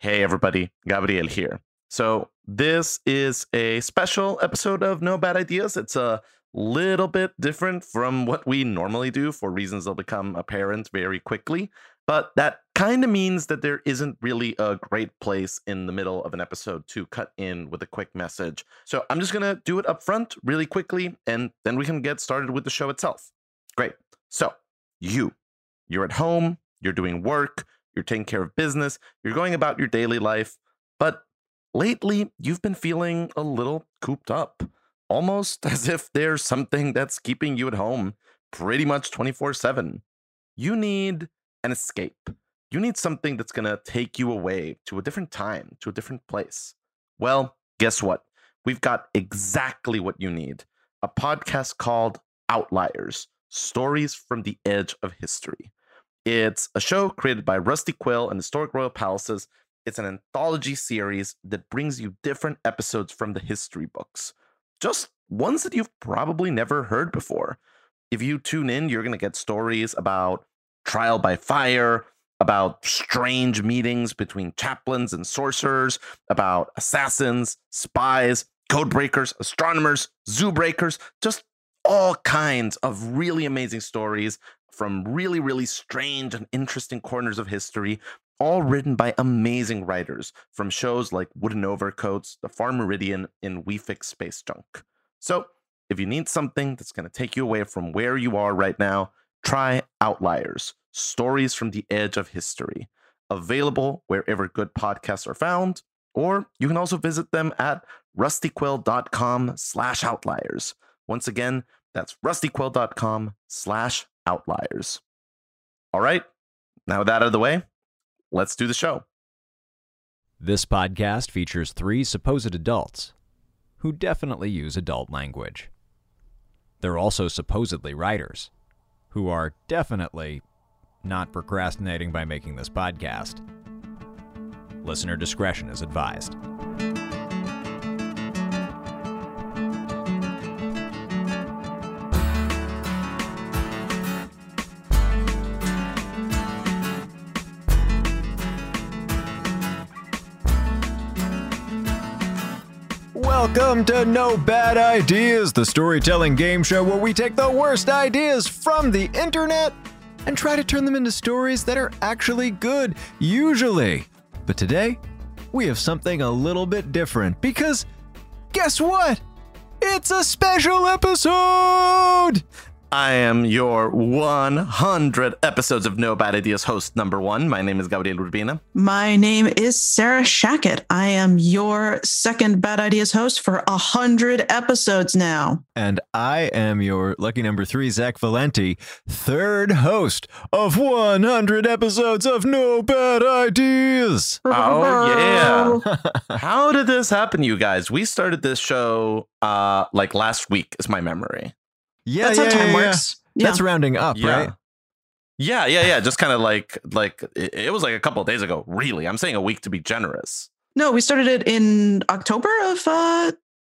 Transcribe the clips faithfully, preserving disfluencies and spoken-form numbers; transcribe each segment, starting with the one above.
Hey everybody, Gabriel here. So, this is a special episode of No Bad Ideas. It's a little bit different from what we normally do for reasons that'll become apparent very quickly. But that kind of means that there isn't really a great place in the middle of an episode to cut in with a quick message. So, I'm just going to do it up front really quickly, and then we can get started with the show itself. Great. So, you, you're at home, you're doing work, you're taking care of business, you're going about your daily life, but lately you've been feeling a little cooped up, almost as if there's something that's keeping you at home pretty much twenty-four seven. You need an escape. You need something that's going to take you away to a different time, to a different place. Well, guess what? We've got exactly what you need. A podcast called Outliers, Stories from the Edge of History. It's a show created by Rusty Quill and Historic Royal Palaces. It's an anthology series that brings you different episodes from the history books. Just ones that you've probably never heard before. If you tune in, you're going to get stories about trial by fire, about strange meetings between chaplains and sorcerers, about assassins, spies, code breakers, astronomers, zoo breakers, just all kinds of really amazing stories from really, really strange and interesting corners of history, all written by amazing writers from shows like Wooden Overcoats, The Far Meridian, and We Fix Space Junk. So if you need something that's going to take you away from where you are right now, try Outliers, Stories from the Edge of History. Available wherever good podcasts are found, or you can also visit them at rustyquill.com slash outliers. Once again, that's rustyquill.com slash outliers. All right, now with that out of the way, let's do the show. This podcast features three supposed adults who definitely use adult language. They're also supposedly writers who are definitely not procrastinating by making this podcast. Listener discretion is advised. Welcome to No Bad Ideas, the storytelling game show where we take the worst ideas from the internet and try to turn them into stories that are actually good, usually. But today, we have something a little bit different because guess what? It's a special episode! I am your one hundred episodes of No Bad Ideas host number one. My name is Gabriel Urbina. My name is Sarah Shackett. I am your second Bad Ideas host for one hundred episodes now. And I am your lucky number three, Zach Valenti, third host of one hundred episodes of No Bad Ideas. Oh, yeah. How did this happen, you guys? We started this show uh, like last week, is my memory. Yeah, That's yeah, how time yeah, works. Yeah. That's rounding up, Yeah. right? Yeah, yeah, yeah. Just kind of like, like it, it was like a couple of days ago, really. I'm saying a week to be generous. No, we started it in October of uh,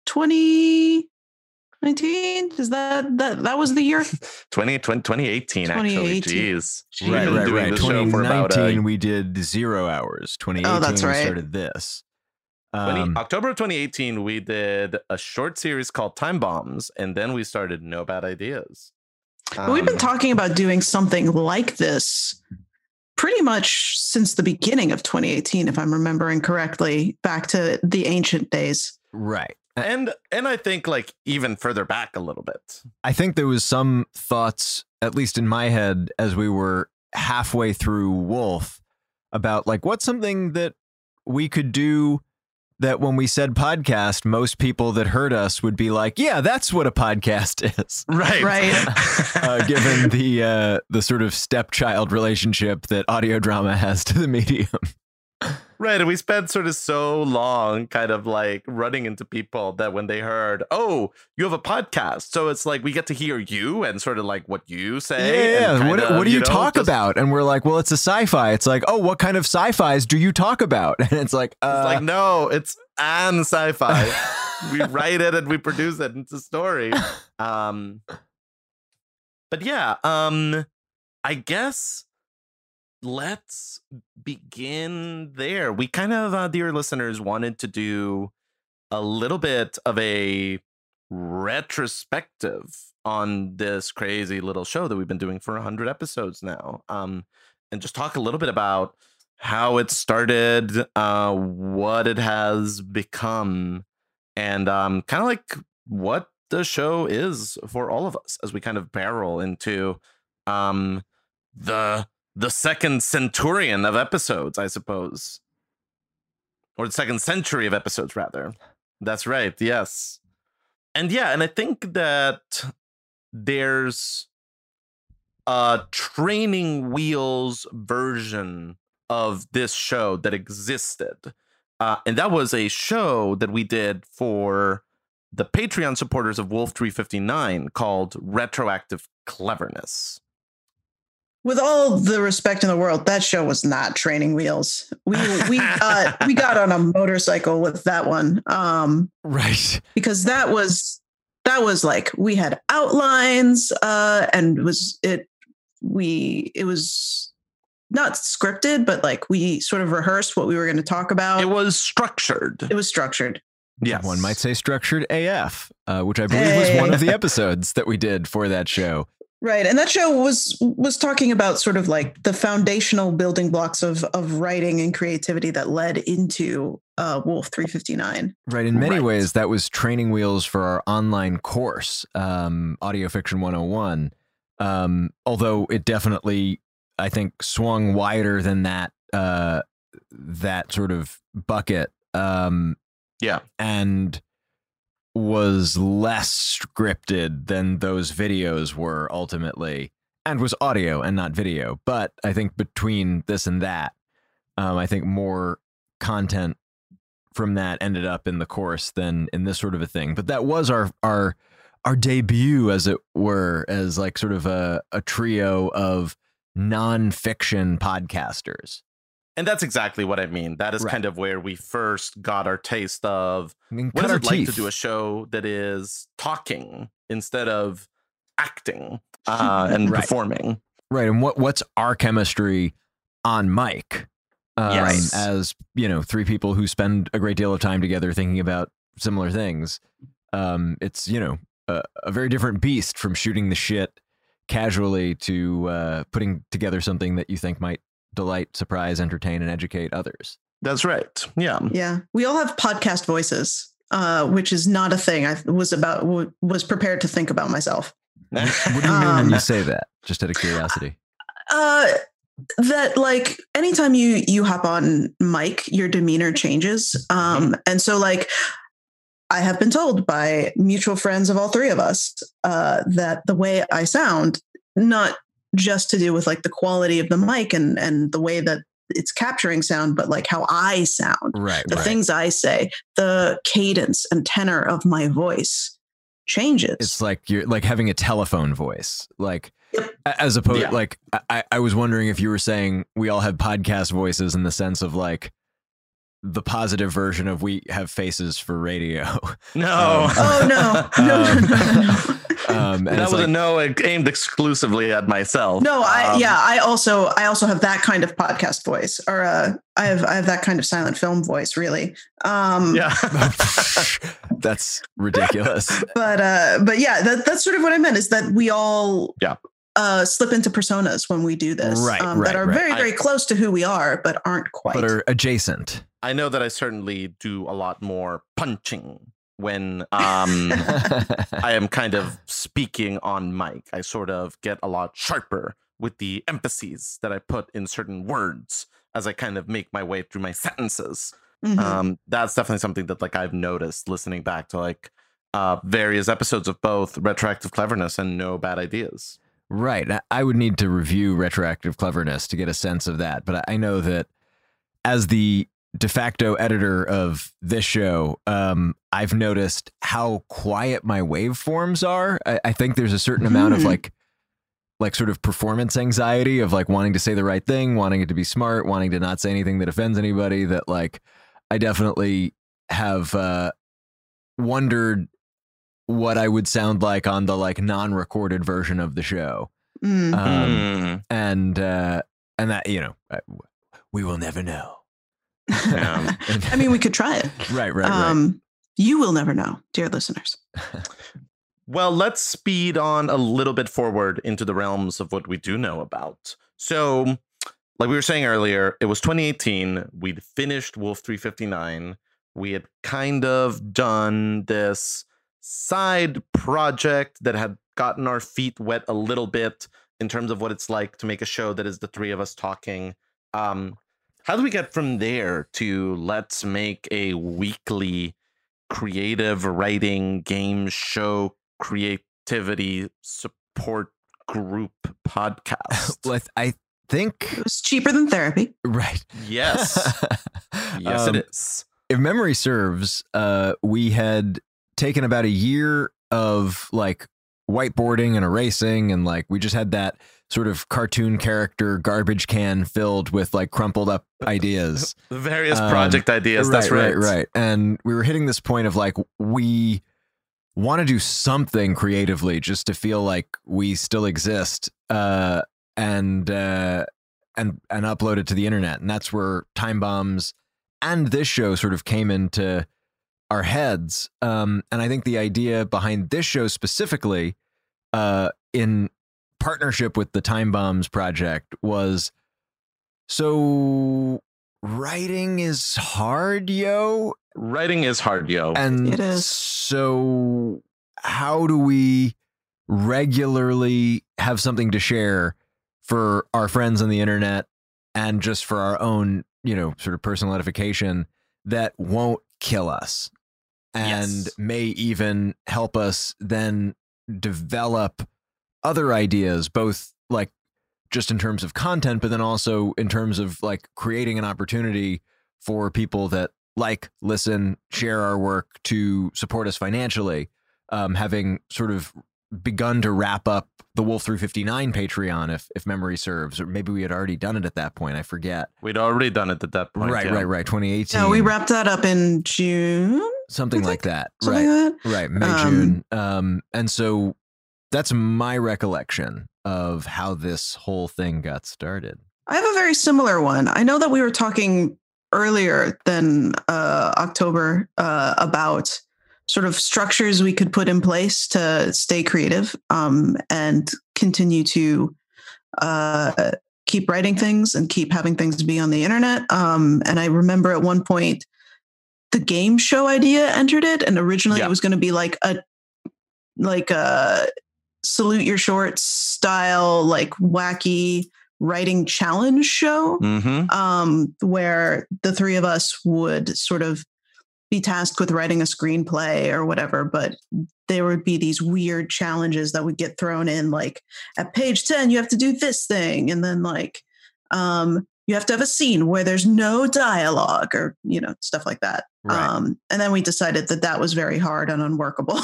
twenty nineteen. Is that, that, that was the year? twenty, twenty, twenty eighteen, actually. twenty eighteen. Jeez. Jeez. We've Right, been right, doing right. this show for about, uh, twenty nineteen, we did zero hours. twenty eighteen, Oh, that's we right. started this. twenty Um, October of twenty eighteen, we did a short series called Time Bombs, and then we started No Bad Ideas. But we've been Um, talking about doing something like this pretty much since the beginning of twenty eighteen, if I'm remembering correctly, back to the ancient days. right. and and I think like even further back a little bit. I think there was some thoughts, at least in my head, as we were halfway through Wolf, about like what's something that we could do that when we said podcast, most people that heard us would be like, yeah, that's what a podcast is. Right. Right. uh, given the uh, the sort of stepchild relationship that audio drama has to the medium. Right. And we spent sort of so long kind of like running into people that when they heard, oh, you have a podcast. So it's like we get to hear you and sort of like what you say. Yeah, and yeah. What, kinda, what do you, know, talk just- about? And we're like, well, it's a sci-fi. It's like, oh, what kind of sci-fis do you talk about? And it's like, uh, It's like, no, it's an sci-fi. We write it and we produce it. It's a story. Um, but yeah, um, I guess let's begin there. We kind of, uh, dear listeners, wanted to do a little bit of a retrospective on this crazy little show that we've been doing for one hundred episodes now, um, and just talk a little bit about how it started, uh, what it has become, and um, kind of like what the show is for all of us as we kind of barrel into um, the the second centurion of episodes, I suppose, or the second century of episodes, rather. That's right. Yes. And yeah, and I think that there's a training wheels version of this show that existed. Uh, and that was a show that we did for the Patreon supporters of Wolf three fifty-nine called Retroactive Cleverness. With all the respect in the world, that show was not training wheels. We we got we got on a motorcycle with that one, um, right? Because that was that was like we had outlines, uh, and was it we it was not scripted, but like we sort of rehearsed what we were going to talk about. It was structured. It was structured. Yes, one might say structured A F, uh, which I believe hey. was one of the episodes that we did for that show. Right. And that show was was talking about sort of like the foundational building blocks of of writing and creativity that led into uh, Wolf three fifty-nine. Right. In many right. ways, that was training wheels for our online course, um, Audio Fiction one oh one. Um, although it definitely, I think, swung wider than that, uh, that sort of bucket. Um, yeah. And was less scripted than those videos were ultimately, and was audio and not video. But I think between this and that, um, I think more content from that ended up in the course than in this sort of a thing. But that was our our our debut, as it were, as like sort of a, a trio of nonfiction podcasters. And that's exactly what I mean. That is right. kind of where we first got our taste of I mean, what is it like teeth. to do a show that is talking instead of acting uh, and right. performing. Right. And what what's our chemistry on mic? Um, yes. As, you know, three people who spend a great deal of time together thinking about similar things. Um, it's, you know, a, a very different beast from shooting the shit casually to uh, putting together something that you think might delight, surprise, entertain, and educate others. That's right. Yeah. Yeah. We all have podcast voices, uh, which is not a thing I was about, w- was prepared to think about myself. What do you mean um, when you say that? Just out of curiosity. Uh, that like anytime you, you hop on mic, your demeanor changes. Um, and so like, I have been told by mutual friends of all three of us, uh, that the way I sound, not just to do with like the quality of the mic and, and the way that it's capturing sound, but like how I sound, right, the right. things I say, the cadence and tenor of my voice changes. It's like you're like having a telephone voice, like yep. as opposed yeah. like I, I was wondering if you were saying we all have podcast voices in the sense of like the positive version of we have faces for radio. No. Um, oh no, no, no, no, no, no. Um, and that it's was like, a no aimed exclusively at myself. No, I Um, yeah, I also I also have that kind of podcast voice, or uh, I have I have that kind of silent film voice, really. Um, Yeah. that's ridiculous. But uh, but yeah, that, that's sort of what I meant is that we all Yeah. uh, slip into personas when we do this, Right, um, right, that are right. very very I- close to who we are, but aren't quite. But are adjacent. I know that I certainly do a lot more punching when um, I am kind of speaking on mic. I sort of get a lot sharper with the emphases that I put in certain words as I kind of make my way through my sentences. Mhm. Um, that's definitely something that like I've noticed listening back to like uh, various episodes of both Retroactive Cleverness and No Bad Ideas. Right. I- I would need to review Retroactive Cleverness to get a sense of that. But I I know that as the de facto editor of this show, um, I've noticed how quiet my waveforms are. I, I think there's a certain amount of Hmm. like, like sort of performance anxiety of like wanting to say the right thing, wanting it to be smart, wanting to not say anything that offends anybody, that like I definitely have uh, wondered what I would sound like on the like non-recorded version of the show. Mm. Um, Mm. and uh, and that, you know, we will never know. Yeah. I mean, we could try it. Right, right, Um, right. You will never know, dear listeners. Well, let's speed on a little bit forward into the realms of what we do know about. So, like we were saying earlier, it was twenty eighteen. We'd finished Wolf three fifty-nine. We had kind of done this side project that had gotten our feet wet a little bit in terms of what it's like to make a show that is the three of us talking. Um, how do we get from there to let's make a weekly creative writing game show creativity support group podcast? Well, I think It was cheaper than therapy. right. Yes. Yes, Um, it is. If memory serves, uh, we had taken about a year of like whiteboarding and erasing, and like we just had that sort of cartoon character garbage can filled with like crumpled up ideas. The various Um, project ideas. That's right. right, right. And we were hitting this point of like we want to do something creatively just to feel like we still exist, uh, and uh, and and upload it to the internet. And that's where Time Bombs and this show sort of came into our heads. Um, and I think the idea behind this show specifically, uh, in partnership with the Time Bombs project, was so writing is hard, yo. Writing is hard, yo. And It is. so how do we regularly have something to share for our friends on the internet and just for our own, you know, sort of personal edification that won't kill us and Yes. may even help us then develop other ideas, both like just in terms of content, but then also in terms of like creating an opportunity for people that like, listen, share our work to support us financially. Um, having sort of begun to wrap up the Wolf three fifty-nine Patreon, if if memory serves, or maybe we had already done it at that point. I forget. We'd already done it at that point. right, yeah. right, right. twenty eighteen. No, we wrapped that up in June. something I like think, that. Something right, like that. right. May, Um, June. Um, and so that's my recollection of how this whole thing got started. I have a very similar one. I know that we were talking earlier than uh, October uh, about sort of structures we could put in place to stay creative um, and continue to uh, keep writing things and keep having things be on the internet. Um, and I remember at one point the game show idea entered it, and originally Yeah. it was going to be like a like a salute your shorts style, like wacky writing challenge show Mm-hmm. um, where the three of us would sort of be tasked with writing a screenplay or whatever, but there would be these weird challenges that would get thrown in, like at page ten, you have to do this thing. And then like, um, you have to have a scene where there's no dialogue or, you know, stuff like that. Right. Um, and then we decided that that was very hard and unworkable.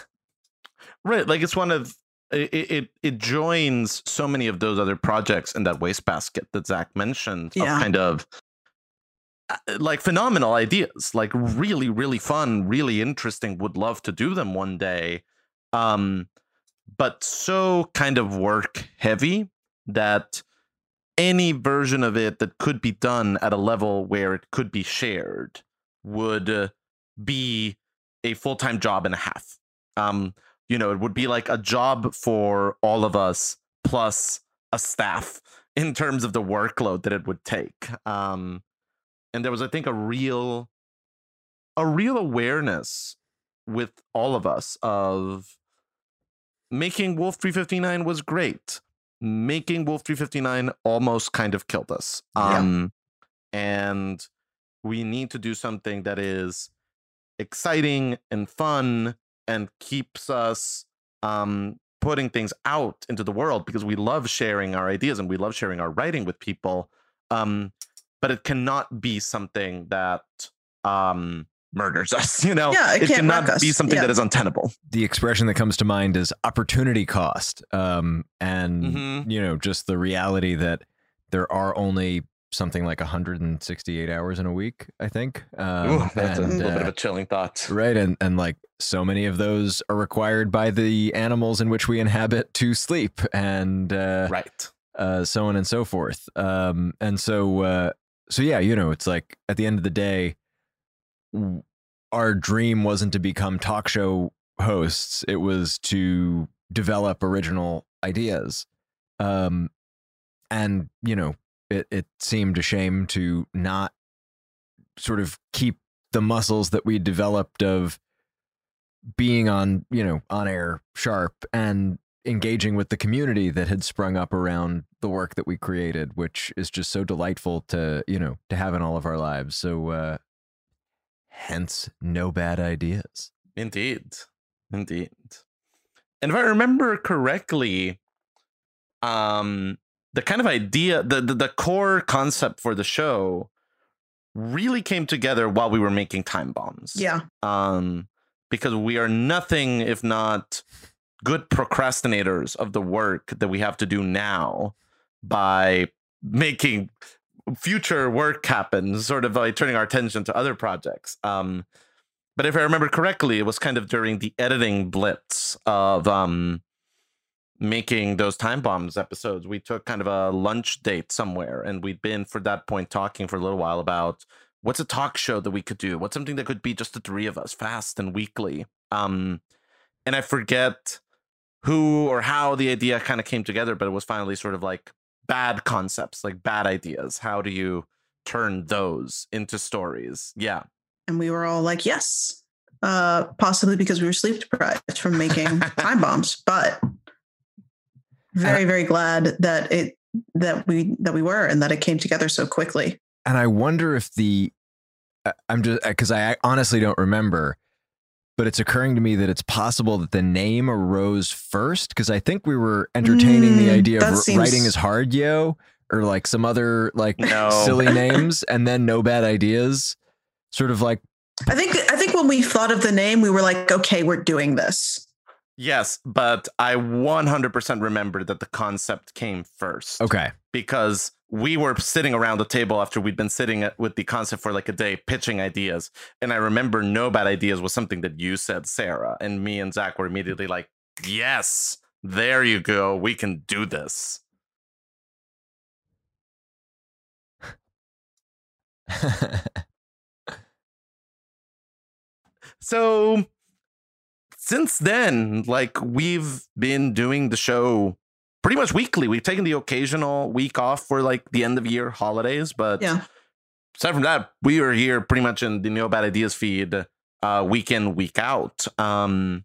Right. Like it's one of it, it it joins so many of those other projects in that wastebasket that Zach mentioned Yeah. of kind of uh, like phenomenal ideas, like really, really fun, really interesting, would love to do them one day. Um, but so kind of work heavy that any version of it that could be done at a level where it could be shared would uh, be a full-time job and a half. Um, you know, it would be like a job for all of us plus a staff in terms of the workload that it would take. Um, and there was, I think, a real, a real awareness with all of us of making Wolf three fifty-nine was great. Making Wolf three fifty-nine almost kind of killed us. Yeah. Um, and we need to do something that is exciting and fun and keeps us um, putting things out into the world, because we love sharing our ideas and we love sharing our writing with people. Um, but it cannot be something that um, murders us, you know? Yeah, it it can't cannot wreck be us. something Yeah. that is untenable. The expression that comes to mind is opportunity cost. Um, and, Mhm. you know, just the reality that there are only something like one hundred sixty-eight hours in a week, I think. Um, Ooh, that's a and, little bit of uh, a chilling thought. right. And, and like so many of those are required by the animals in which we inhabit to sleep. And, uh, Right. uh, so on and so forth. Um, and so, uh, so yeah, you know, it's like at the end of the day, our dream wasn't to become talk show hosts. It was to develop original ideas. Um, and, you know, it, it seemed a shame to not sort of keep the muscles that we developed of being on, you know, on air sharp and engaging with the community that had sprung up around the work that we created, which is just so delightful to, you know, to have in all of our lives. So, uh, hence No Bad Ideas. Indeed. Indeed. And if I remember correctly, um, the kind of idea, the, the, the core concept for the show really came together while we were making Time Bombs. Yeah. Um, because we are nothing if not good procrastinators of the work that we have to do now by making future work happen, sort of by turning our attention to other projects. Um, but if I remember correctly, it was kind of during the editing blitz of um, making those Time Bombs episodes. We took kind of a lunch date somewhere, and we'd been for that point talking for a little while about what's a talk show that we could do? What's something that could be just the three of us, fast and weekly? Um, and I forget who or how the idea kind of came together, but it was finally sort of like bad concepts, like bad ideas. How do you turn those into stories? Yeah. And we were all like, yes, uh, possibly because we were sleep deprived from making Time Bombs, but very, very glad that it, that we, that we were, and that it came together so quickly. And I wonder if the, I'm just, because I honestly don't remember, but it's occurring to me that it's possible that the name arose first, because I think we were entertaining mm, the idea of seems... writing is hard, yo, or like some other like no. silly names, and then No Bad Ideas, sort of like. I think I think when we thought of the name, we were like, okay, we're doing this. Yes, but I one hundred percent remember that the concept came first. Okay. Because we were sitting around the table after we'd been sitting with the concept for like a day, pitching ideas. And I remember No Bad Ideas was something that you said, Sarah. And me and Zach were immediately like, yes, there you go. We can do this. So since then, like, we've been doing the show pretty much weekly. We've taken the occasional week off for like the end of year holidays, but yeah. aside from that, we are here pretty much in the No Bad Ideas feed, uh, week in, week out. Um,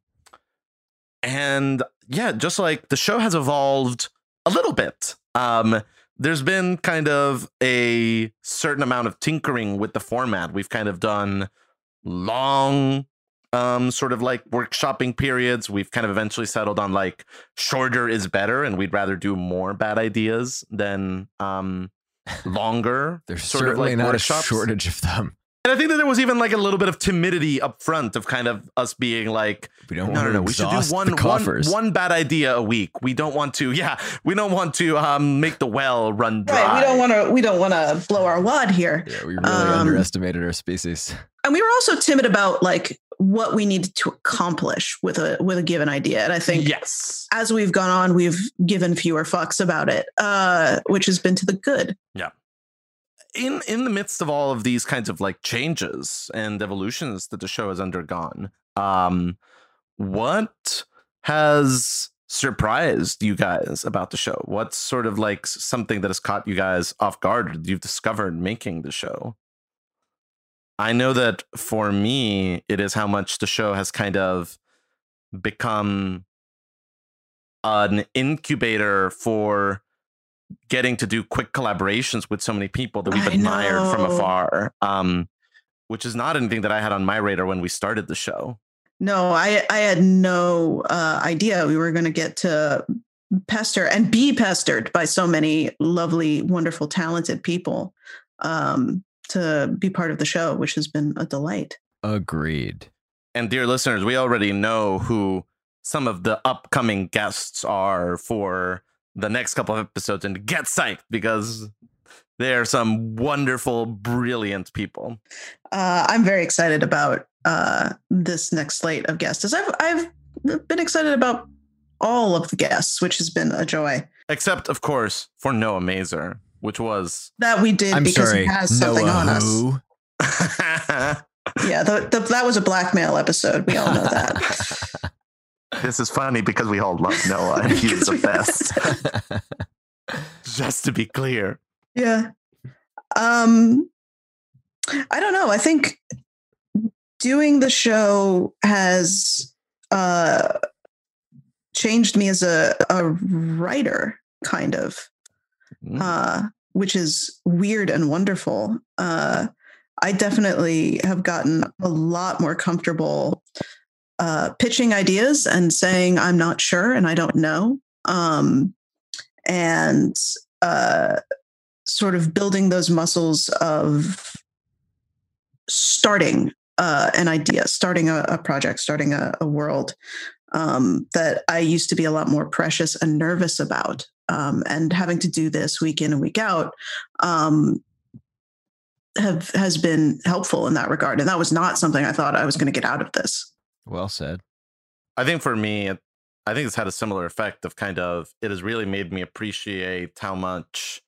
and yeah, just like the show has evolved a little bit. Um, there's been kind of a certain amount of tinkering with the format. We've kind of done long um sort of like workshopping periods. We've kind of eventually settled on like shorter is better, and we'd rather do more bad ideas than um longer. There's sort certainly of like not workshops. a shortage of them. And I think that there was even like a little bit of timidity up front of kind of us being like, we don't no, want no, to no, we should do exhaust one, the one, coffers. one bad idea a week. We don't want to, yeah, we don't want to um make the well run dry. Right, we don't want to, we don't want to blow our wad here. Yeah, we really um, underestimated our species. And we were also timid about like what we needed to accomplish with a with a given idea. And I think yes, as we've gone on, we've given fewer fucks about it, uh, which has been to the good. Yeah. In in the midst of all of these kinds of like changes and evolutions that the show has undergone, um, what has surprised you guys about the show? What's sort of like something that has caught you guys off guard that you've discovered making the show? I know that for me, it is how much the show has kind of become an incubator for getting to do quick collaborations with so many people that we've I admired know. from afar, um, which is not anything that I had on my radar when we started the show. No, I, I had no uh, idea we were going to get to pester and be pestered by so many lovely, wonderful, talented people um, to be part of the show, which has been a delight. Agreed. And dear listeners, we already know who some of the upcoming guests are for the next couple of episodes, and get psyched because they're some wonderful, brilliant people. Uh, I'm very excited about uh, this next slate of guests. As I've I've been excited about all of the guests, which has been a joy. Except, of course, for Noah Mazer, which was that we did I'm because sorry, he has something Noah on us. who? Yeah, the, the, that was a blackmail episode. We all know that. This is funny because we all love Noah and he's the best. Just to be clear. Yeah. Um, I don't know. I think doing the show has uh, changed me as a, a writer, kind of, mm. uh, which is weird and wonderful. Uh, I definitely have gotten a lot more comfortable uh, pitching ideas and saying, I'm not sure and I don't know. Um, and uh, sort of building those muscles of starting uh, an idea, starting a, a project, starting a, a world um, that I used to be a lot more precious and nervous about. Um, and having to do this week in and week out um, have has been helpful in that regard. And that was not something I thought I was going to get out of this. Well said. I think for me, I think it's had a similar effect of kind of, it has really made me appreciate how much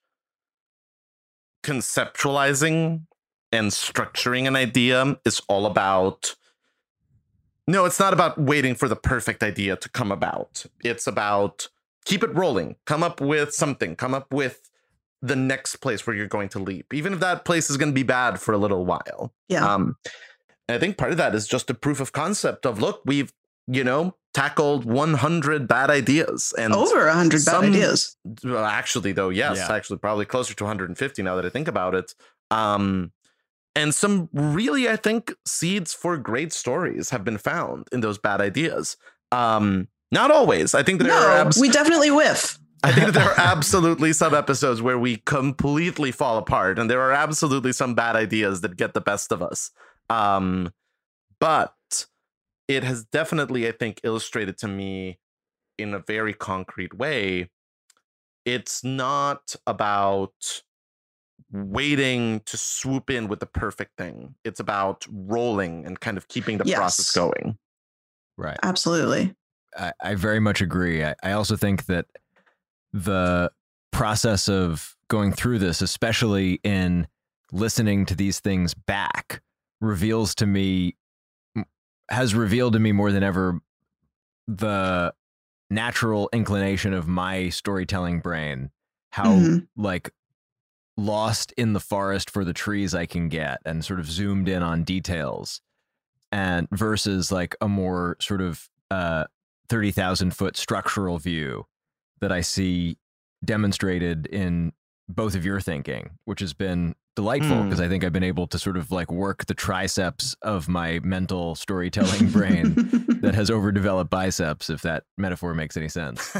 conceptualizing and structuring an idea is all about. No, it's not about waiting for the perfect idea to come about. It's about keep it rolling, come up with something, come up with the next place where you're going to leap, even if that place is going to be bad for a little while. Yeah. Um, and I think part of that is just a proof of concept of, look, we've, you know, tackled one hundred bad ideas and over one hundred bad ideas. Well, actually, though, yes, yeah. actually, probably closer to one hundred fifty now that I think about it. Um, and some really, I think, seeds for great stories have been found in those bad ideas. Um, not always. I think that no, there are abs- we definitely whiff. I think that there are absolutely some episodes where we completely fall apart, and there are absolutely some bad ideas that get the best of us. Um, but it has definitely, I think, illustrated to me in a very concrete way. It's not about waiting to swoop in with the perfect thing. It's about rolling and kind of keeping the yes. process going. Right. Absolutely. I, I very much agree. I, I also think that the process of going through this, especially in listening to these things back, reveals to me, has revealed to me more than ever the natural inclination of my storytelling brain, how mm-hmm. like lost in the forest for the trees I can get and sort of zoomed in on details, and versus like a more sort of uh, thirty thousand foot structural view that I see demonstrated in both of your thinking, which has been delightful because mm. I think I've been able to sort of like work the triceps of my mental storytelling brain that has overdeveloped biceps, if that metaphor makes any sense.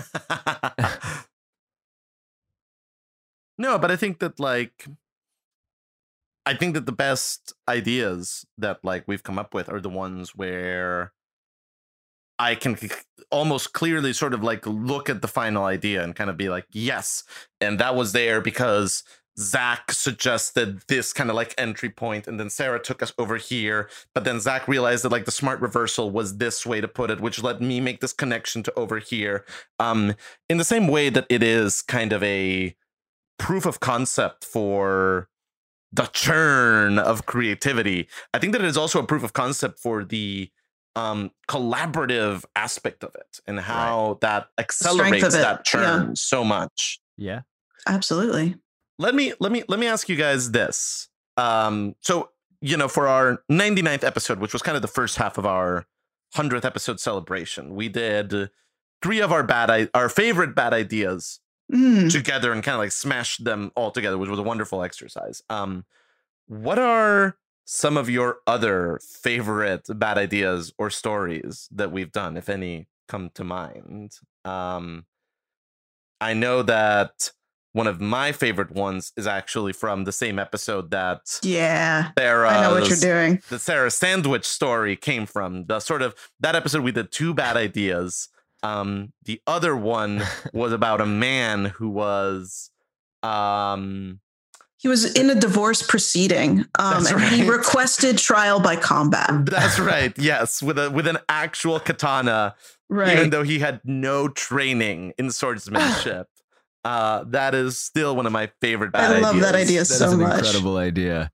No, but I think that like, I think that the best ideas that like we've come up with are the ones where I can almost clearly sort of like look at the final idea and kind of be like, yes. And that was there because Zach suggested this kind of like entry point, and then Sarah took us over here. But then Zach realized that like the smart reversal was this way to put it, which let me make this connection to over here. Um, in the same way that it is kind of a proof of concept for the churn of creativity, I think that it is also a proof of concept for the um collaborative aspect of it and how right. that accelerates that churn yeah. so much. Yeah, absolutely. Let me let me let me ask you guys this. Um, so you know, for our ninety-ninth episode, which was kind of the first half of our hundredth episode celebration, we did three of our bad I- our favorite bad ideas mm. together and kind of like smashed them all together, which was a wonderful exercise. Um, what are some of your other favorite bad ideas or stories that we've done, if any, come to mind? Um, I know that one of my favorite ones is actually from the same episode that yeah, Sarah's, I know what you're doing. The Sarah sandwich story came from. The sort of that episode we did two bad ideas. Um, the other one was about a man who was um he was in a divorce proceeding, um, and right. he requested trial by combat. That's right. Yes, with a with an actual katana, right? Even though he had no training in swordsmanship. Uh, that is still one of my favorite bad I love ideas. that idea That so is an much. incredible idea.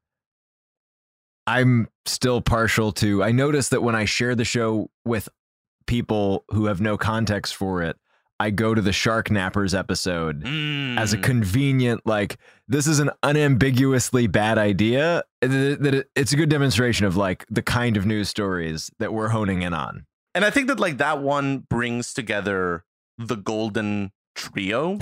I'm still partial to. I notice that when I share the show with people who have no context for it, I go to the Shark Nappers episode Mm. as a convenient, like, this is an unambiguously bad idea. That that it- it's a good demonstration of like the kind of news stories that we're honing in on. And I think that like that one brings together the golden trio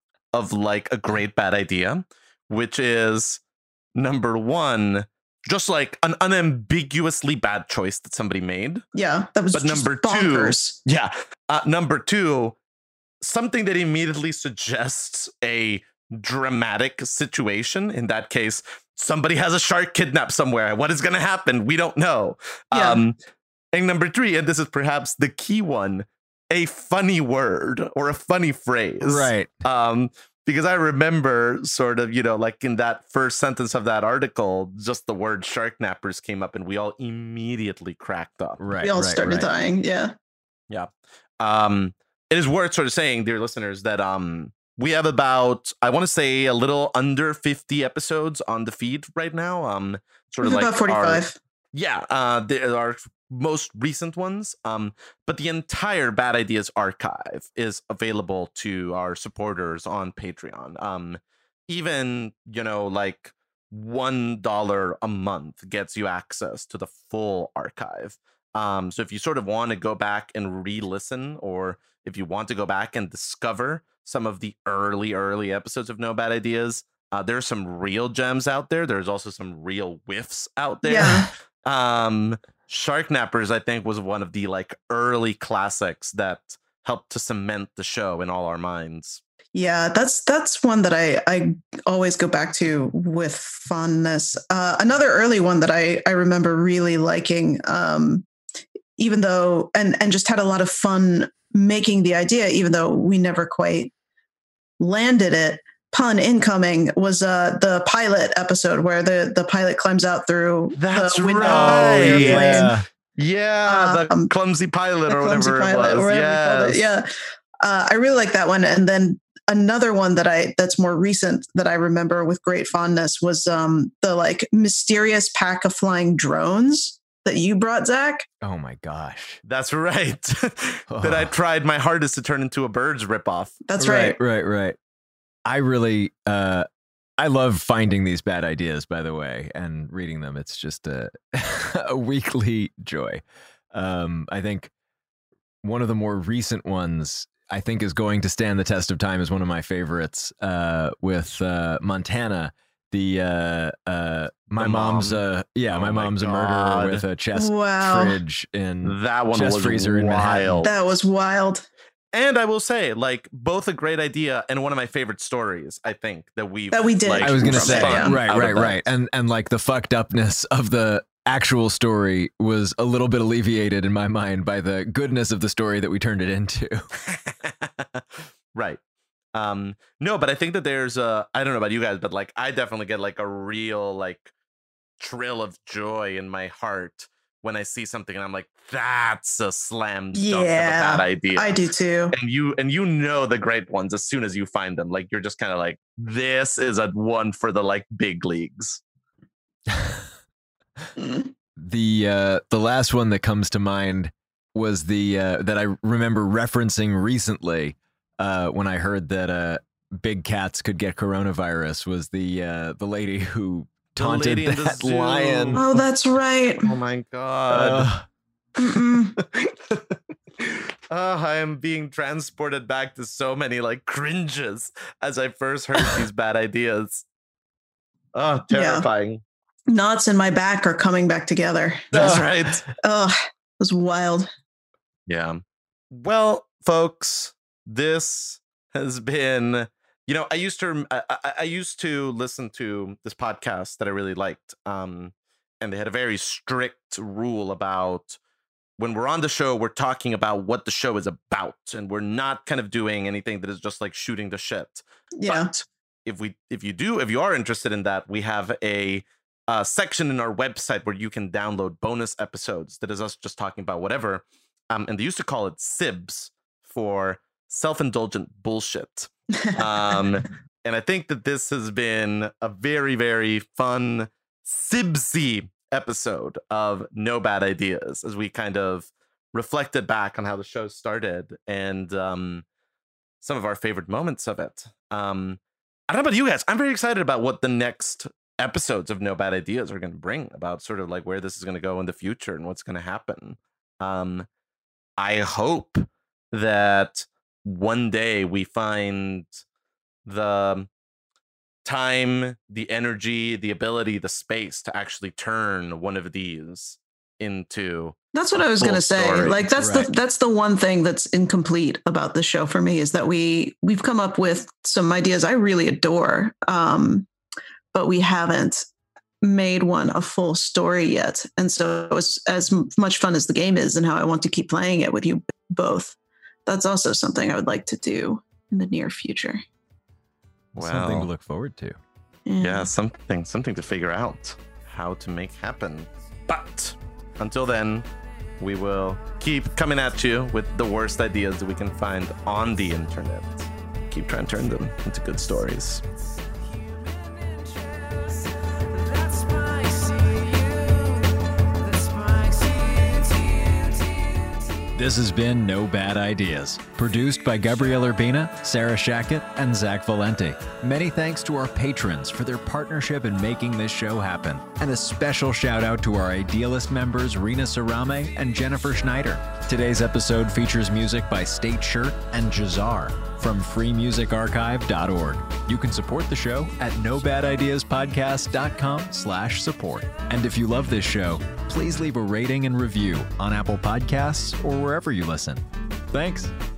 of like a great bad idea, which is number one, just like an unambiguously bad choice that somebody made. Yeah, that was But just number two- bonkers. Yeah. Uh, number two, something that immediately suggests a dramatic situation. In that case, somebody has a shark kidnapped somewhere. What is going to happen? We don't know. Yeah. Um, and number three, and this is perhaps the key one, a funny word or a funny phrase. Right. Um, because I remember sort of, you know, like in that first sentence of that article, just the word shark nappers came up and we all immediately cracked up. Right. we all right, started right. dying. Yeah. Yeah. Um, it is worth sort of saying, dear listeners, that um we have about, I want to say, a little under fifty episodes on the feed right now. Um, sort of We've like about forty-five. Our, yeah, uh, there are most recent ones. Um, but the entire Bad Ideas archive is available to our supporters on Patreon. Um, even you know, like one dollar a month gets you access to the full archive. Um, so if you sort of want to go back and re-listen, or if you want to go back and discover some of the early, early episodes of No Bad Ideas, uh, there's some real gems out there. There's also some real whiffs out there. Yeah. Um, Shark Nappers, I think, was one of the like early classics that helped to cement the show in all our minds. Yeah, that's that's one that I I always go back to with fondness. Uh, another early one that I I remember really liking, um, even though and and just had a lot of fun making the idea, even though we never quite landed it. Pun incoming was uh, the pilot episode where the the pilot climbs out through That's the window right. of the airplane. Yeah. Yeah, Um, the clumsy pilot The or clumsy whatever pilot, it or was. whatever we called it. Yes. Yeah, uh, I really like that one. And then another one that I that's more recent that I remember with great fondness was um, the like mysterious pack of flying drones that you brought, Zach. Oh my gosh. That's right. That I tried my hardest to turn into a Birds ripoff. That's right. Right, right. I really, uh, I love finding these bad ideas, by the way, and reading them. It's just a, a weekly joy. Um, I think one of the more recent ones, I think, is going to stand the test of time as one of my favorites, uh, with uh, Montana. The uh, uh, my The mom's mom. uh, yeah, Oh my my mom's a God. murderer with a chest Wow. fridge in That one chest was freezer in Manhattan. wild. That was wild. And I will say, like, both a great idea and one of my favorite stories, I think, that we That we did. Like, I was gonna from say, there, yeah. right, out of right, that. right, and and like the fucked upness of the actual story was a little bit alleviated in my mind by the goodness of the story that we turned it into. Right. Um, no, but I think that there's a, I don't know about you guys, but like, I definitely get like a real like trill of joy in my heart when I see something and I'm like, that's a slam dunk of a Yeah, bad idea. I do too. and you and you know the great ones as soon as you find them. Like you're just kind of like, this is a one for the like big leagues. Mm. The uh, the last one that comes to mind was the uh, that I remember referencing recently uh, when I heard that uh, big cats could get coronavirus. Was the uh, the lady who The taunted lady in the that zoo. lion? Oh, that's right. Oh my god. Uh, Mm-mm. Ah, I am being transported back to so many like cringes as I first heard these bad ideas. Oh, Yeah. terrifying. Knots in my back are coming back together. That's right. Oh, it was wild. Yeah. Well, folks, this has been, you know, I used to I, I, I used to listen to this podcast that I really liked. Um, and they had a very strict rule about when we're on the show, we're talking about what the show is about, and we're not kind of doing anything that is just like shooting the shit. Yeah. But if we if you do, if you are interested in that, we have a uh, section in our website where you can download bonus episodes that is us just talking about whatever. Um, and they used to call it S I B S for self-indulgent bullshit. Um, and I think that this has been a very, very fun Sibsy episode of No Bad Ideas as we kind of reflected back on how the show started and um, some of our favorite moments of it. Um, I don't know about you guys. I'm very excited about what the next episodes of No Bad Ideas are going to bring, about sort of like where this is going to go in the future and what's going to happen. Um, I hope that one day we find the time, the energy, the ability, the space to actually turn one of these into That's what I was going to say. story. Like that's Right. the that's the one thing that's incomplete about the show for me, is that we we've come up with some ideas I really adore, um, but we haven't made one a full story yet. And so as as much fun as the game is, and how I want to keep playing it with you both, that's also something I would like to do in the near future. Something to Well, look forward to. yeah, something something to figure out how to make happen. But until then, we will keep coming at you with the worst ideas that we can find on the internet. Keep trying to turn them into good stories. This has been No Bad Ideas, produced by Gabrielle Urbina, Sarah Shackett, and Zach Valenti. Many thanks to our patrons for their partnership in making this show happen. And a special shout out to our Idealist members Rena Sarame and Jennifer Schneider. Today's episode features music by State Shirt and Jazar from free music archive dot org. You can support the show at no bad ideas podcast dot com slash support. And if you love this show, please leave a rating and review on Apple Podcasts or wherever you listen. Thanks.